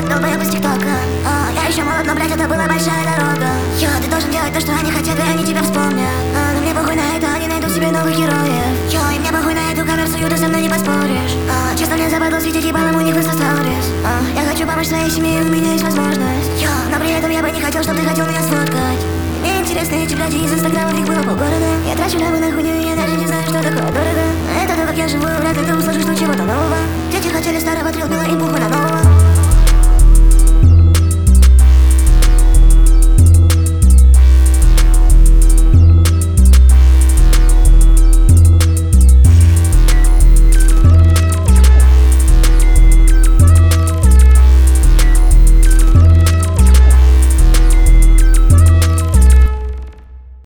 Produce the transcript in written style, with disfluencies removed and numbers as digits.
долбоёб из ТикТока. Я еще молод, но, блядь, это была большая дорога. Ты должен делать то, что они хотят, и они тебя вспомнят. Но мне похуй на это, они найдут себе новых героев. И мне похуй на эту коммерцию, ты со мной не поспоришь. Честно, мне западло светить ебалом у них в инста-сторис. Я хочу помочь своей семье, у меня есть возможность. Но при этом я бы не хотел, чтобы ты хотел меня сфоткать. Мне интересны эти бляди из инстаграма, их было полгорода. Я трачу лямы на хуйню, и я даже не знаю, что такое дорого. Это то, как я живу, вряд ли ты услышишь тут чего-то нового. Дети хотели старого трилбила, им похуй на нового.